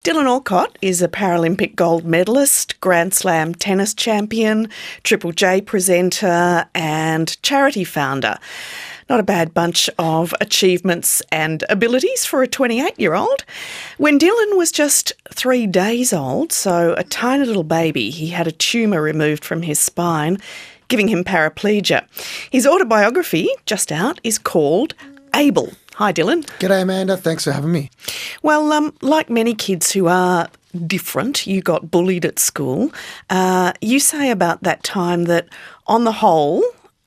Dylan Alcott is a Paralympic gold medalist, Grand Slam tennis champion, Triple J presenter and charity founder. Not a bad bunch of achievements and abilities for a 28-year-old. When Dylan was just 3 days old, so a tiny little baby, he had a tumour removed from his spine, giving him paraplegia. His autobiography, just out, is called Able. Hi, Dylan. G'day, Amanda. Thanks for having me. Well, like many kids who are different, you got bullied at school. You say about that time that, on the whole,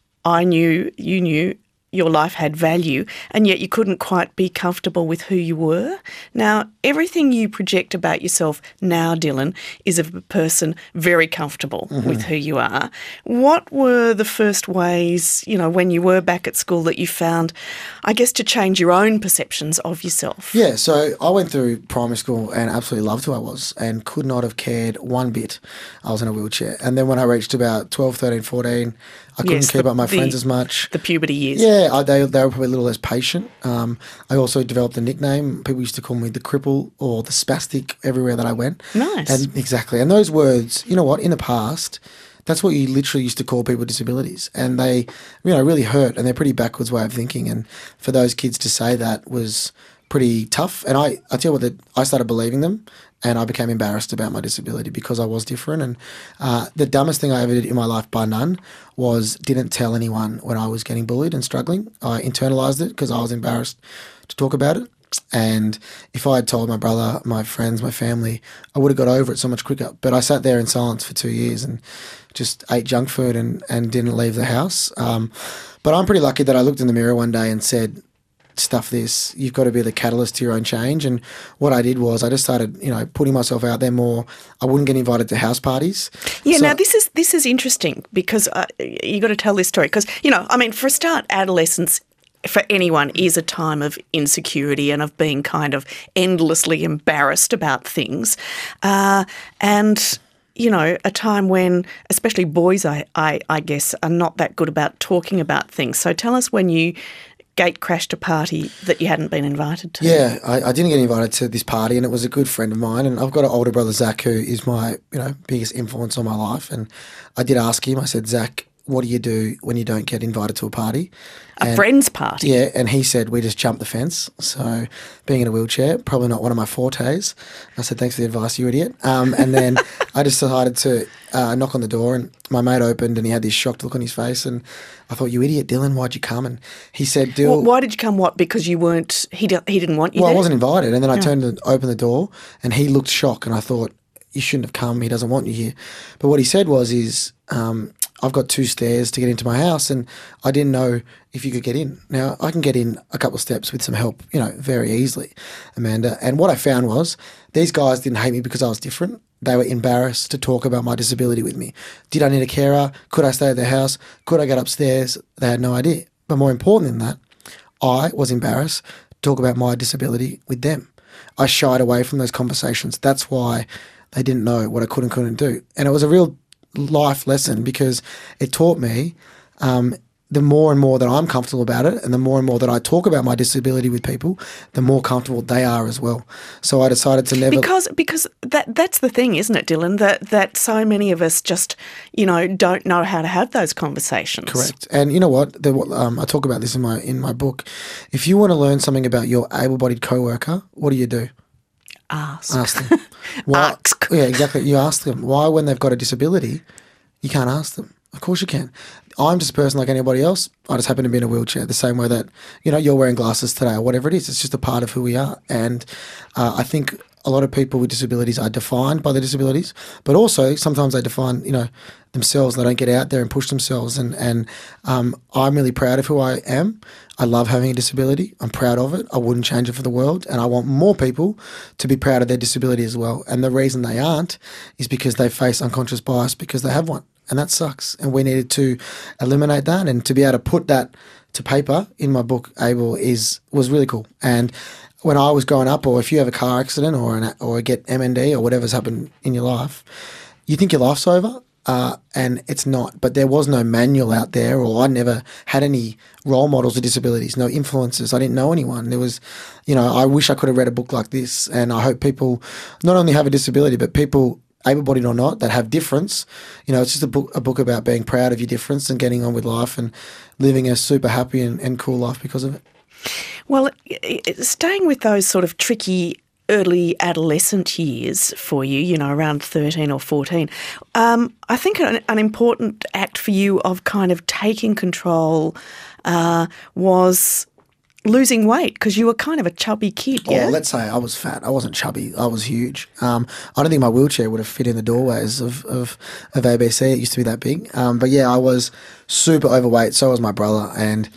you knew your life had value, and yet you couldn't quite be comfortable with who you were. Now, everything you project about yourself now, Dylan, is of a person very comfortable with who you are. What were the first ways, when you were back at school that you found, I guess, to change your own perceptions of yourself? Yeah, so I went through primary school and absolutely loved who I was and could not have cared one bit. I was in a wheelchair. And then when I reached about 12, 13, 14, I couldn't keep up my friends as much. The puberty years. Yeah, they were probably a little less patient. I also developed a nickname. People used to call me the cripple or the spastic everywhere that I went. Nice. And exactly. And those words, you know what, in the past, that's what you literally used to call people with disabilities. And they, really hurt, and they're pretty backwards way of thinking. And for those kids to say that was pretty tough. And I tell you what, I started believing them, and I became embarrassed about my disability because I was different. And the dumbest thing I ever did in my life, by none, was didn't tell anyone when I was getting bullied and struggling. I internalised it because I was embarrassed to talk about it. And if I had told my brother, my friends, my family, I would have got over it so much quicker. But I sat there in silence for 2 years and just ate junk food and didn't leave the house. But I'm pretty lucky that I looked in the mirror one day and said, stuff this, you've got to be the catalyst to your own change. And what I did was I just started, putting myself out there more. I wouldn't get invited to house parties. Yeah, now this is interesting because you got to tell this story because, for a start, adolescence for anyone is a time of insecurity and of being kind of endlessly embarrassed about things. And a time when, especially boys, I guess, are not that good about talking about things. So tell us when you gate crashed a party that you hadn't been invited to. Yeah, I didn't get invited to this party, and it was a good friend of mine. And I've got an older brother, Zach, who is my biggest influence on my life. And I did ask him. I said, Zach, what do you do when you don't get invited to a party? A friend's party? Yeah, and he said, we just jump the fence. So being in a wheelchair, probably not one of my fortes. I said, thanks for the advice, you idiot. And then I just decided to knock on the door, and my mate opened and he had this shocked look on his face, and I thought, you idiot, Dylan, why'd you come? And he said, Dylan... Why did you come? What? Because you weren't... He didn't want you Well, there? I wasn't invited. And then I turned and opened the door and he looked shocked, and I thought, you shouldn't have come. He doesn't want you here. But what he said was, I've got 2 stairs to get into my house, and I didn't know if you could get in. Now, I can get in a couple of steps with some help, very easily, Amanda. And what I found was these guys didn't hate me because I was different. They were embarrassed to talk about my disability with me. Did I need a carer? Could I stay at their house? Could I get upstairs? They had no idea. But more important than that, I was embarrassed to talk about my disability with them. I shied away from those conversations. That's why they didn't know what I could and couldn't do. And it was a real life lesson because it taught me the more and more that I'm comfortable about it, and the more and more that I talk about my disability with people, the more comfortable they are as well. So I decided to never... Because that's the thing, isn't it, Dylan, that so many of us just, don't know how to have those conversations. Correct. And you know what? I talk about this in my book. If you want to learn something about your able-bodied co-worker, what do? Ask them. Why, Ask. Yeah, exactly. You ask them. Why, when they've got a disability, you can't ask them? Of course you can. I'm just a person like anybody else. I just happen to be in a wheelchair, the same way that, you're wearing glasses today or whatever it is. It's just a part of who we are. And I think a lot of people with disabilities are defined by their disabilities, but also sometimes they define, themselves. They don't get out there and push themselves. And I'm really proud of who I am. I love having a disability. I'm proud of it. I wouldn't change it for the world. And I want more people to be proud of their disability as well. And the reason they aren't is because they face unconscious bias because they have one. And that sucks. And we needed to eliminate that, and to be able to put that to paper in my book, Able, was really cool. And when I was growing up, or if you have a car accident or get MND or whatever's happened in your life, you think your life's over. and it's not. But there was no manual out there, or I never had any role models with disabilities, no influences. I didn't know anyone. There was, I wish I could have read a book like this, and I hope people not only have a disability, but people, able-bodied or not, that have difference. It's just a book about being proud of your difference and getting on with life and living a super happy and cool life because of it. Well, staying with those sort of tricky early adolescent years for you, around 13 or 14, I think an important act for you of kind of taking control was losing weight, because you were kind of a chubby kid, yeah? Oh, let's say I was fat. I wasn't chubby. I was huge. I don't think my wheelchair would have fit in the doorways of ABC. It used to be that big. But yeah, I was super overweight. So was my brother. And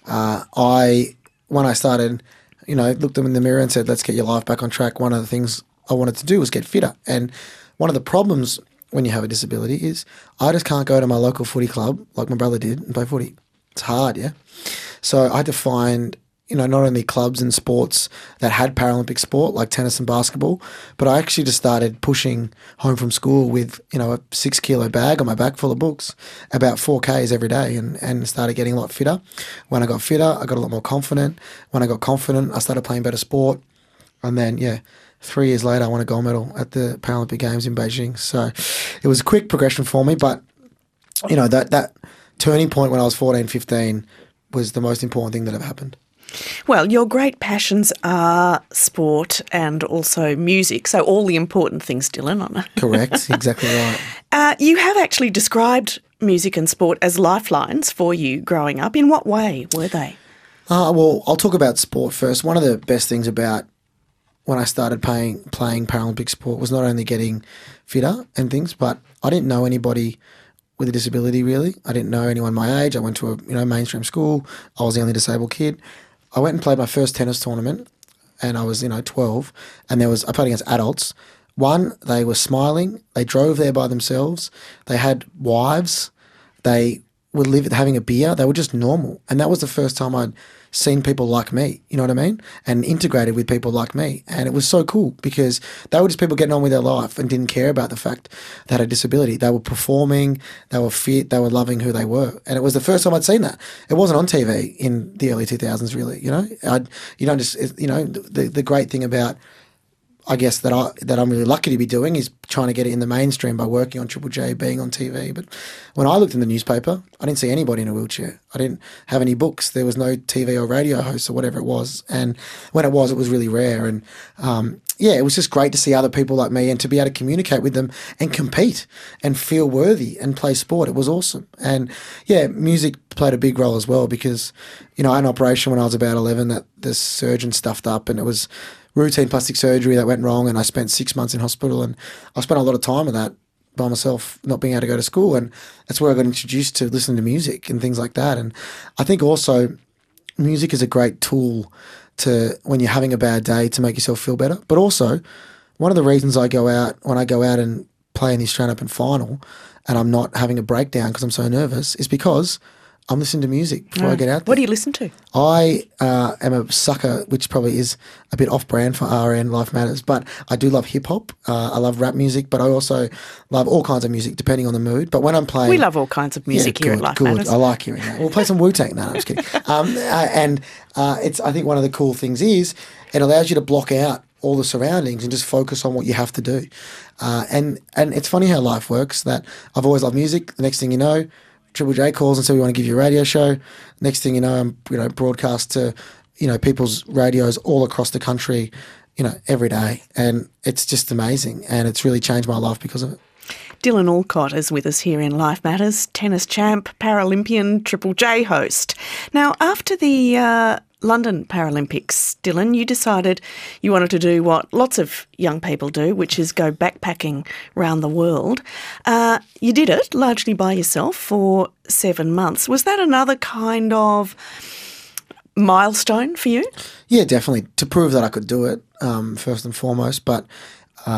when I started, looked them in the mirror and said, let's get your life back on track, one of the things I wanted to do was get fitter. And one of the problems when you have a disability is I just can't go to my local footy club like my brother did and play footy. It's hard, yeah? So I had to find not only clubs and sports that had Paralympic sport like tennis and basketball, but I actually just started pushing home from school with, a 6 kilo bag on my back full of books, about 4Ks every day, and started getting a lot fitter. When I got fitter, I got a lot more confident. When I got confident, I started playing better sport. And then, 3 years later, I won a gold medal at the Paralympic Games in Beijing. So it was a quick progression for me, but, that turning point when I was 14, 15 was the most important thing that ever happened. Well, your great passions are sport and also music, so all the important things, Dylan. Correct, exactly right. You have actually described music and sport as lifelines for you growing up. In what way were they? Well, I'll talk about sport first. One of the best things about when I started playing Paralympic sport was not only getting fitter and things, but I didn't know anybody with a disability, really. I didn't know anyone my age. I went to a mainstream school. I was the only disabled kid. I went and played my first tennis tournament, and I was 12, and I played against adults. One, they were smiling. They drove there by themselves. They had wives. They were having a beer. They were just normal, and that was the first time I'd seen people like me, you know what I mean? And integrated with people like me. And it was so cool because they were just people getting on with their life and didn't care about the fact they had a disability. They were performing, they were fit, they were loving who they were. And it was the first time I'd seen that. It wasn't on TV in the early 2000s, really, the great thing about, I guess, that I'm really lucky to be doing is trying to get it in the mainstream by working on Triple J, being on TV. But when I looked in the newspaper, I didn't see anybody in a wheelchair. I didn't have any books. There was no TV or radio hosts or whatever it was. And when it was really rare. And it was just great to see other people like me and to be able to communicate with them and compete and feel worthy and play sport. It was awesome. And music played a big role as well because, I had an operation when I was about 11 that the surgeon stuffed up, and it was routine plastic surgery that went wrong, and I spent 6 months in hospital, and I spent a lot of time with that by myself, not being able to go to school, and that's where I got introduced to listening to music and things like that. And I think also music is a great tool to, when you're having a bad day, to make yourself feel better. But also, one of the reasons when I go out and play in the Australian Open final and I'm not having a breakdown because I'm so nervous is because I'm listening to music before I get out there. What do you listen to? I am a sucker, which probably is a bit off-brand for RN Life Matters, but I do love hip-hop. I love rap music, but I also love all kinds of music, depending on the mood. But when I'm playing... We love all kinds of music here at Life Matters. I like hearing that. We'll play some Wu-Tang. No, I'm just kidding. It's, I think one of the cool things is it allows you to block out all the surroundings and just focus on what you have to do. And it's funny how life works, that I've always loved music. The next thing you know, Triple J calls and says, we want to give you a radio show. Next thing you know, I'm broadcast to people's radios all across the country, every day, and it's just amazing, and it's really changed my life because of it. Dylan Alcott is with us here in Life Matters, tennis champ, Paralympian, Triple J host. Now, after the London Paralympics, Dylan, you decided you wanted to do what lots of young people do, which is go backpacking around the world. You did it largely by yourself for 7 months. Was that another kind of milestone for you? Yeah, definitely, to prove that I could do it, first and foremost. But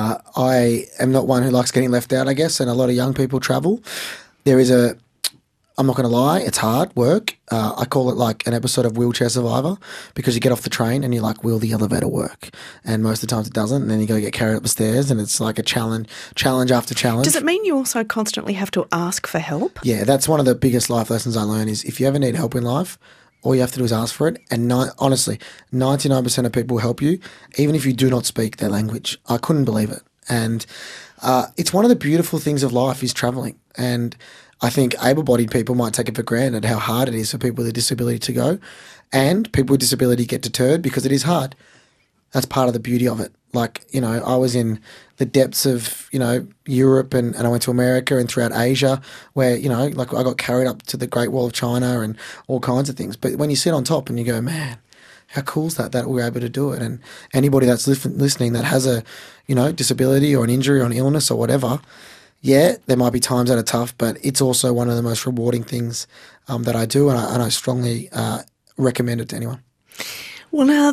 I am not one who likes getting left out, I guess, and a lot of young people travel. There is I'm not going to lie, it's hard work. I call it like an episode of Wheelchair Survivor because you get off the train and you're like, will the elevator work? And most of the times it doesn't. And then you go get carried up the stairs and it's like a challenge after challenge. Does it mean you also constantly have to ask for help? Yeah, that's one of the biggest life lessons I learned is if you ever need help in life, all you have to do is ask for it. And honestly, 99% of people help you, even if you do not speak their language. I couldn't believe it. And it's one of the beautiful things of life is travelling. And I think able-bodied people might take it for granted how hard it is for people with a disability to go, and people with disability get deterred because it is hard. That's part of the beauty of it. Like, I was in the depths of, Europe and I went to America and throughout Asia where, like I got carried up to the Great Wall of China and all kinds of things. But when you sit on top and you go, man, how cool is that we're able to do it? And anybody that's listening that has a, disability or an injury or an illness or whatever, yeah, there might be times that are tough, but it's also one of the most rewarding things that I do, and I strongly recommend it to anyone. Well, now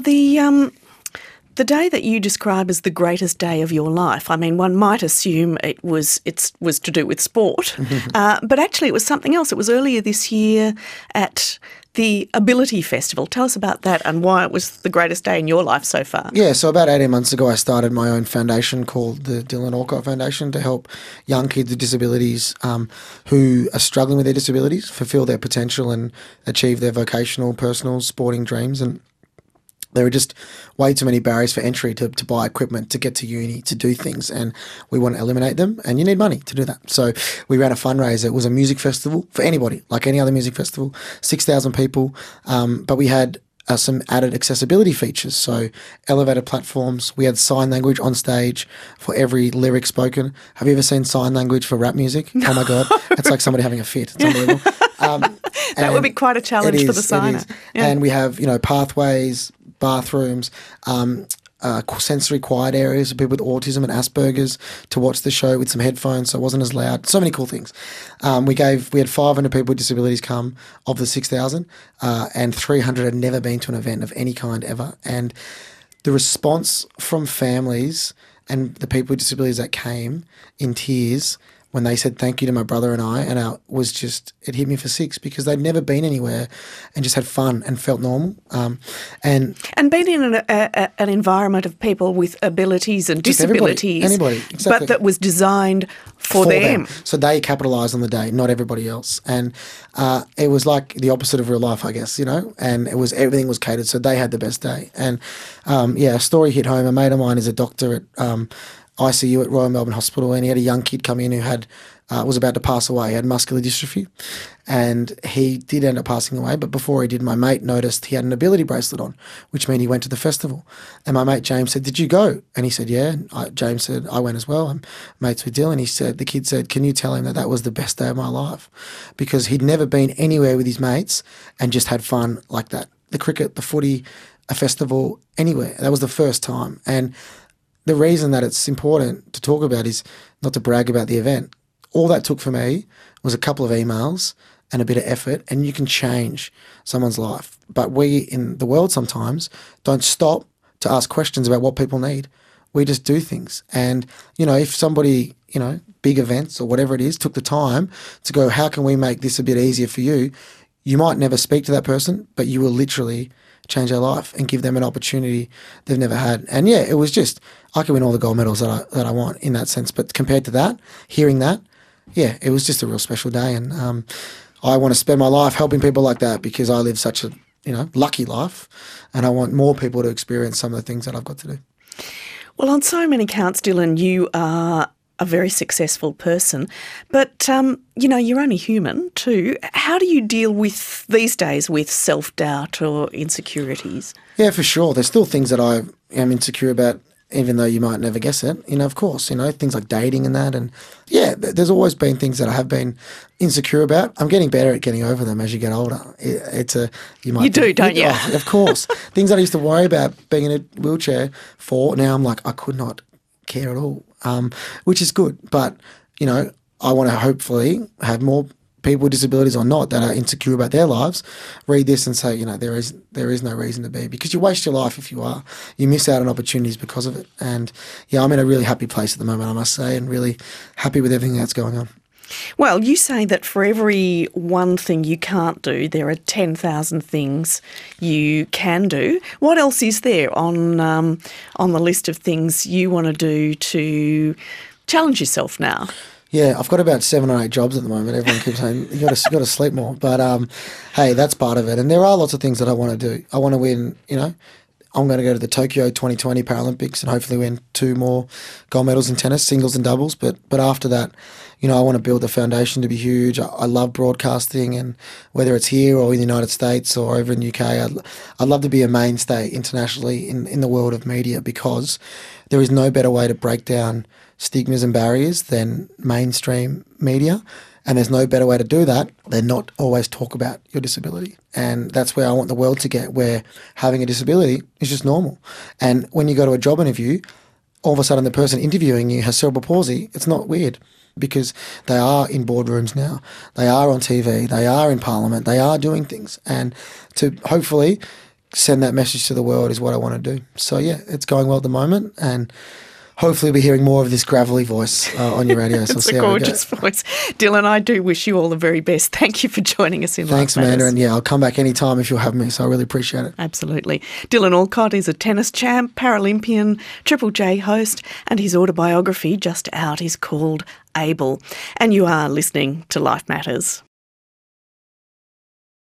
the day that you describe as the greatest day of your life, I mean, one might assume it was to do with sport, but actually it was something else. It was earlier this year at the Ability Festival. Tell us about that and why it was the greatest day in your life so far. Yeah, so about 18 months ago I started my own foundation called the Dylan Alcott Foundation to help young kids with disabilities who are struggling with their disabilities fulfil their potential and achieve their vocational, personal, sporting dreams. And there are just way too many barriers for entry to buy equipment, to get to uni, to do things, and we want to eliminate them, and you need money to do that. So we ran a fundraiser. It was a music festival for anybody, like any other music festival, 6,000 people, but we had some added accessibility features, so elevated platforms. We had sign language on stage for every lyric spoken. Have you ever seen sign language for rap music? Oh my God, it's like somebody having a fit. It's unbelievable. That would be quite a challenge for the signer. Yeah. And we have, pathways, bathrooms, sensory quiet areas for people with autism and Asperger's to watch the show with some headphones so it wasn't as loud. So many cool things. We had 500 people with disabilities come of the 6,000 and 300 had never been to an event of any kind ever. And the response from families and the people with disabilities that came in tears when they said thank you to my brother and I was just, it hit me for six because they'd never been anywhere and just had fun and felt normal. And been in an environment of people with abilities and disabilities. Anybody, exactly. But that was designed for them. So they capitalised on the day, not everybody else. And it was like the opposite of real life, I guess, and everything was catered. So they had the best day. And a story hit home. A mate of mine is a doctor at ICU at Royal Melbourne Hospital, and he had a young kid come in who had was about to pass away. He had muscular dystrophy, and he did end up passing away. But before he did, my mate noticed he had an ability bracelet on, which meant he went to the festival. And my mate James said, "Did you go?" And he said, "Yeah." And James said, "I went as well. I'm mates with Dylan." The kid said, "Can you tell him that was the best day of my life?" Because he'd never been anywhere with his mates and just had fun like that. The cricket, the footy, a festival, anywhere. That was the first time. And the reason that it's important to talk about is not to brag about the event. All that took for me was a couple of emails and a bit of effort, and you can change someone's life. But we in the world sometimes don't stop to ask questions about what people need. We just do things. And, if somebody, big events or whatever it is, took the time to go, how can we make this a bit easier for you? You might never speak to that person, but you will literally change their life and give them an opportunity they've never had. And yeah, it was just, I could win all the gold medals that I want in that sense. But compared to that, hearing that, yeah, it was just a real special day. And I want to spend my life helping people like that because I live such a, lucky life, and I want more people to experience some of the things that I've got to do. Well, on so many counts, Dylan, you are a very successful person, but, you're only human too. How do you deal with, these days, with self-doubt or insecurities? Yeah, for sure. There's still things that I am insecure about, even though you might never guess it, of course, things like dating and that. And yeah, there's always been things that I have been insecure about. I'm getting better at getting over them as you get older. You do, don't you? Oh, of course. Things that I used to worry about being in a wheelchair for, now I'm like, I could not care at all, which is good. But, I want to hopefully have more people with disabilities or not that are insecure about their lives read this and say, there is no reason to be, because you waste your life if you are. You miss out on opportunities because of it. And yeah, I'm in a really happy place at the moment, I must say, and really happy with everything that's going on. Well, you say that for every one thing you can't do, there are 10,000 things you can do. What else is there on the list of things you want to do to challenge yourself now? Yeah, I've got about 7 or 8 jobs at the moment. Everyone keeps saying you got to sleep more, but hey, that's part of it. And there are lots of things that I want to do. I want to win. I'm going to go to the Tokyo 2020 Paralympics and hopefully win 2 more gold medals in tennis, singles and doubles. But after that, I want to build the foundation to be huge. I love broadcasting, and whether it's here or in the United States or over in the UK, I'd love to be a mainstay internationally in the world of media, because there is no better way to break down stigmas and barriers than mainstream media. And there's no better way to do that than not always talk about your disability. And that's where I want the world to get, where having a disability is just normal. And when you go to a job interview, all of a sudden the person interviewing you has cerebral palsy. It's not weird, because they are in boardrooms now. They are on TV. They are in Parliament. They are doing things. And to hopefully send that message to the world is what I want to do. So, yeah, it's going well at the moment. And hopefully we'll be hearing more of this gravelly voice on your radio. So it's a gorgeous voice. Dylan, I do wish you all the very best. Thank you for joining us in Thanks, Life Amanda. Matters. And yeah, I'll come back anytime if you'll have me. So I really appreciate it. Absolutely. Dylan Alcott is a tennis champ, Paralympian, Triple J host, and his autobiography just out is called Able. And you are listening to Life Matters.